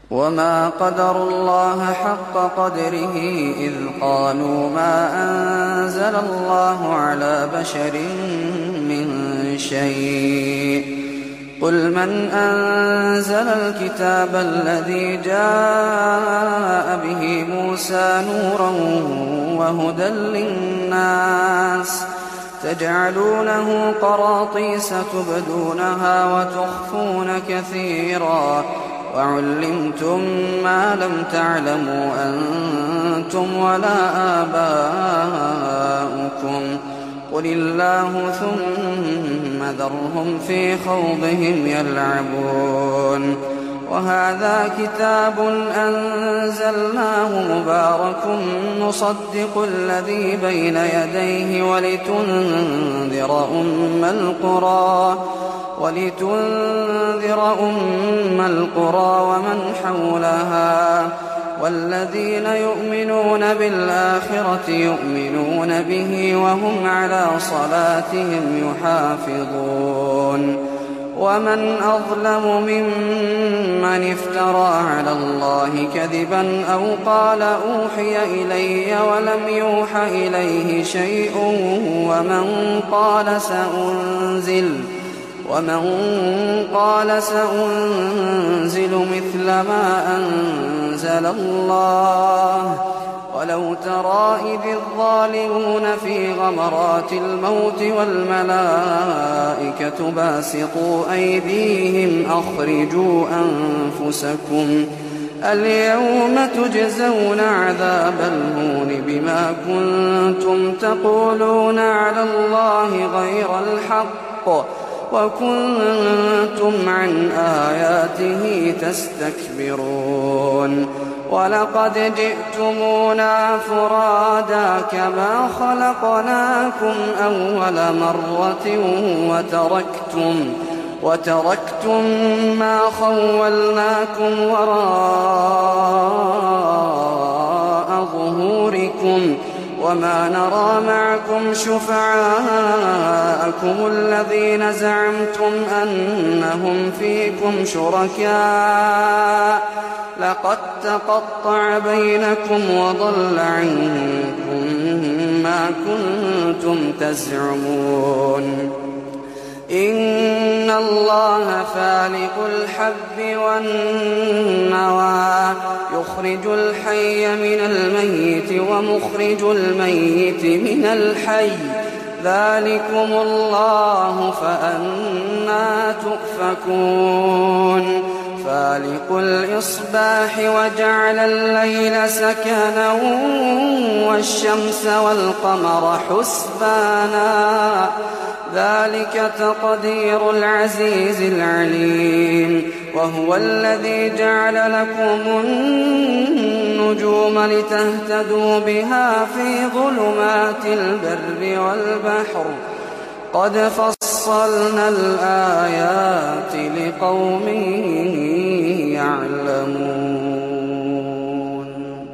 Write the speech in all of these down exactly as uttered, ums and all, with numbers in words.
وما قدروا الله حق قدره إذ قالوا ما أنزل الله على بشر من شيء. قل من أنزل الكتاب الذي جاء به موسى نورا وهدى للناس تجعلونه قراطيس تبدونها وتخفون كثيرا وعلمتم ما لم تعلموا أنتم ولا آباؤكم قل الله ثم ذرهم في خوضهم يلعبون. وهذا كتاب أنزلناه مبارك مصدق الذي بين يديه ولتنذر أم القرى ولتنذر أم القرى ومن حولها والذين يؤمنون بالآخرة يؤمنون به وهم على صلاتهم يحافظون. ومن أظلم ممن افترى على الله كذبا أو قال أوحي إلي ولم يوح إليه شيء ومن قال سأنزل ومن قال سأنزل مثل ما أنزل الله ولو ترى إذ الظالمون في غمرات الموت والملائكة باسطوا أيديهم أخرجوا أنفسكم اليوم تجزون عذاب الهون بما كنتم تقولون على الله غير الحق وكنتم عن آياته تستكبرون. ولقد جئتمونا فرادا كما خلقناكم أول مرة وتركتم وتركتم ما خولناكم وراء ظهوركم وما نرى معكم شفعاءكم الذين زعمتم أنهم فيكم شركاء لقد تقطع بينكم وضل عنكم ما كنتم تزعمون. إن الله فالق الحب والنوى يخرج الحي من الميت ومخرج الميت من الحي ذلكم الله فأنى تؤفكون. فالق الإصباح وجعل الليل سكنا والشمس والقمر حسبانا ذلك تقدير العزيز العليم. وهو الذي جعل لكم النجوم لتهتدوا بها في ظلمات البر والبحر قد فصلنا الآيات لقوم يعلمون.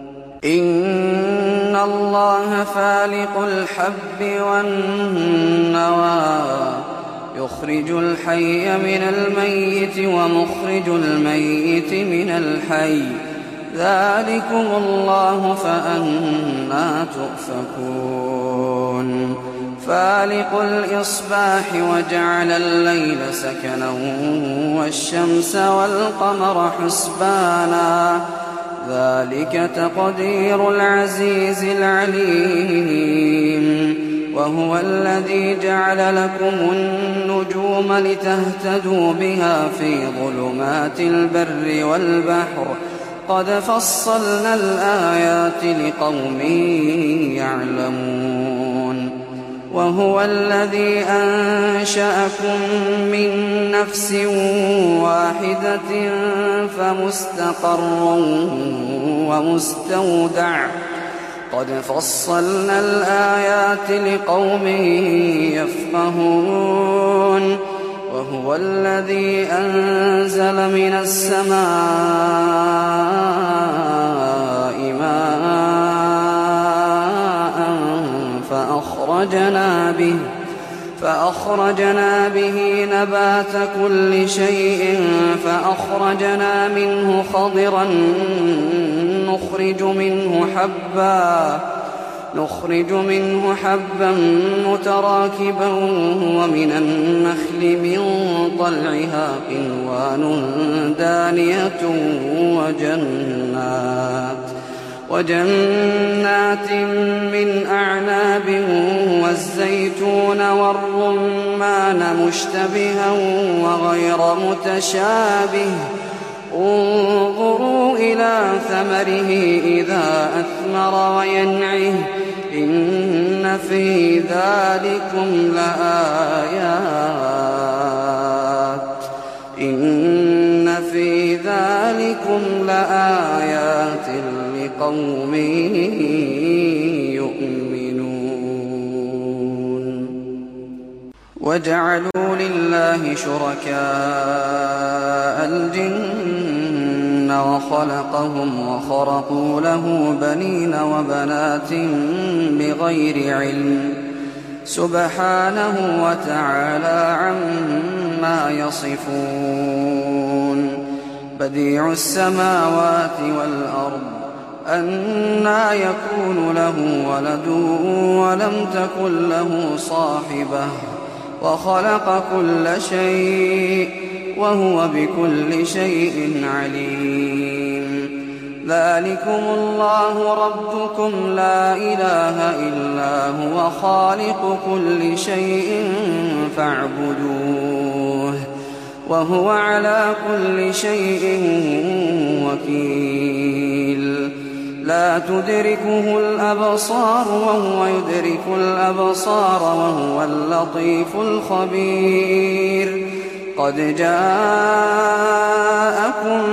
إن الله فالق الحب والنوى يخرج الحي من الميت ومخرج الميت من الحي ذلكم الله فأنى تؤفكون. فالق الإصباح وجعل الليل سكنا والشمس والقمر حسبانا ذلك تقدير العزيز العليم. وهو الذي جعل لكم النجوم لتهتدوا بها في ظلمات البر والبحر قد فصلنا الآيات لقوم يعلمون. وهو الذي أنشأكم من نفس واحدة فمستقر ومستودع قد فصلنا الآيات لقوم يفقهون. وهو الذي أنزل من السماء ماء فأخرجنا به فأخرجنا به نبات كل شيء فأخرجنا منه خضرا نخرج منه حبا نخرج منه حبا متراكبا ومن النخل من طلعها قنوان دانية وجنات وجنات من أعناب والزيتون والرمان مشتبها وغير متشابه انظروا إلى ثمره إذا أثمر وينعه إن في ذلكم لآيات إن في ذلكم لآيات لقوم يؤمنون. وجعلوا لله شركاء الجن وخلقهم وخرقوا له بنين وبنات بغير علم سبحانه وتعالى عما يصفون. بديع السماوات والأرض أنى يكون له ولد ولم تكن له صاحبة وخلق كل شيء وهو بكل شيء عليم. ذلكم الله ربكم لا إله إلا هو خالق كل شيء فاعبدوه وهو على كل شيء وكيل. لا تدركه الأبصار وهو يدرك الأبصار وهو اللطيف الخبير. قد جاءكم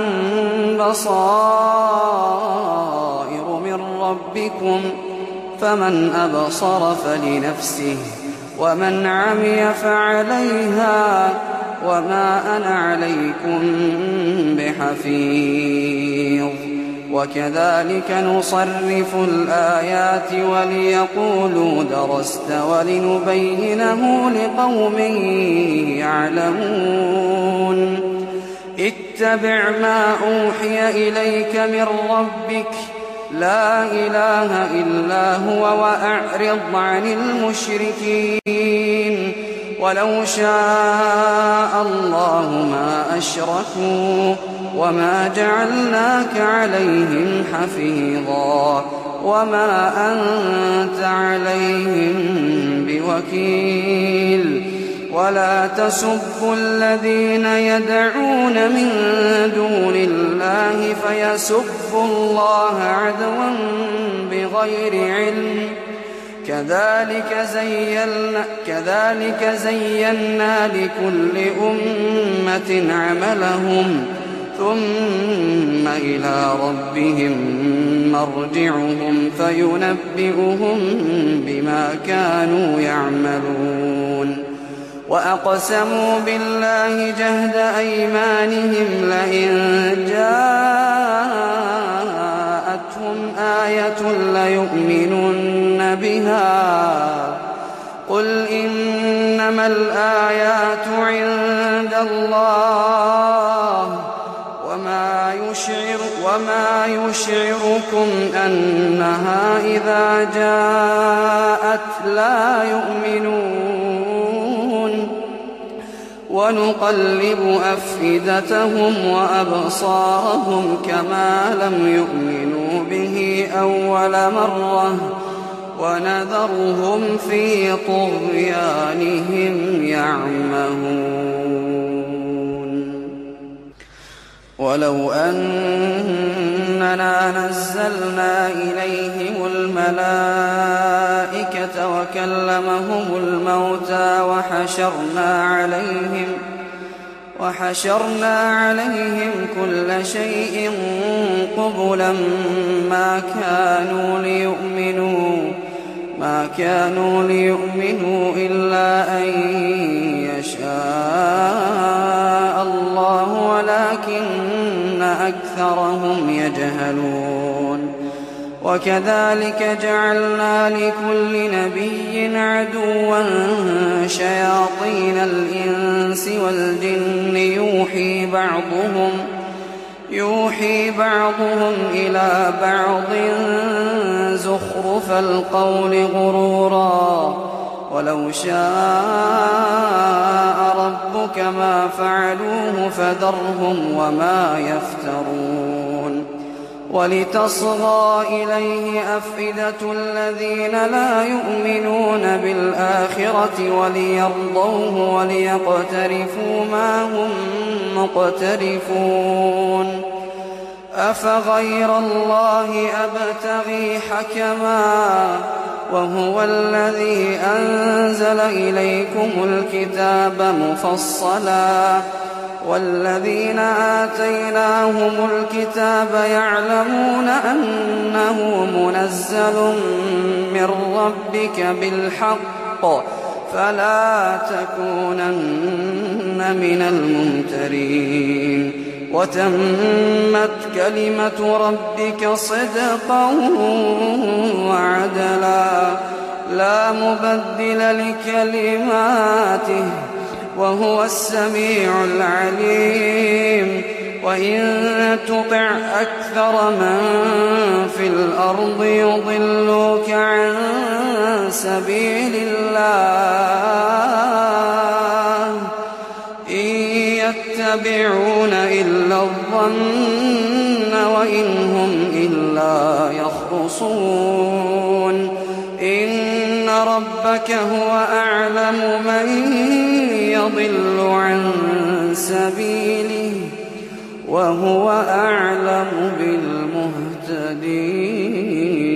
بصائر من ربكم فمن أبصر فلنفسه ومن عمي فعليها وما أنا عليكم بحفيظ. وكذلك نصرف الآيات وليقولوا درست ولنبينه لقوم يعلمون. اتبع ما أوحي إليك من ربك لا إله إلا هو وأعرض عن المشركين. ولو شاء الله ما أشركوا وما جعلناك عليهم حفيظا وما أنت عليهم بوكيل. ولا تسبوا الذين يدعون من دون الله فيسبوا الله عدوا بغير علم. كذلك زينا, كذلك زينا لكل أمة عملهم ثم إلى ربهم مرجعهم فينبئهم بما كانوا يعملون. وأقسموا بالله جهد أيمانهم لئن جاءتهم آية ليؤمنن بها قل إنما الآيات عند الله وما يشعر وما يشعركم أنها إذا جاءت لا يؤمنون. ونقلب أفئدتهم وأبصارهم كما لم يؤمنوا به أول مرة ونذرهم في طغيانهم يعمهون. ولو أننا نزلنا إليهم الملائكة وكلمهم الموتى وحشرنا عليهم وحشرنا عليهم كل شيء قبلا ما كانوا ليؤمنوا ما كانوا ليؤمنوا إلا أن يشاء الله ولكن أكثرهم يجهلون. وكذلك جعلنا لكل نبي عدوا شياطين الإنس والجن يوحي بعضهم يوحي بعضهم إلى بعض زخرف القول غرورا ولو شاء ربك ما فعلوه فذرهم وما يفترون ولتصغى إليه أفئدة الذين لا يؤمنون بالآخرة وليرضوه وليقترفوا ما هم مقترفون أفغير الله أبتغي حكما وهو الذي أنزل إليكم الكتاب مفصلا والذين آتيناهم الكتاب يعلمون أنه منزل من ربك بالحق فلا تكونن من الممترين وتمت كلمة ربك صدقا وعدلا لا مبدل لكلماته وهو السميع العليم وإن تطع أكثر من في الأرض يضلوك عن سبيل الله إن يتبعون إلا الظن وإن هم إلا يخرصون إن ربك هو أعلم من يضل عن سبيله وهو أعلم بالمهتدين.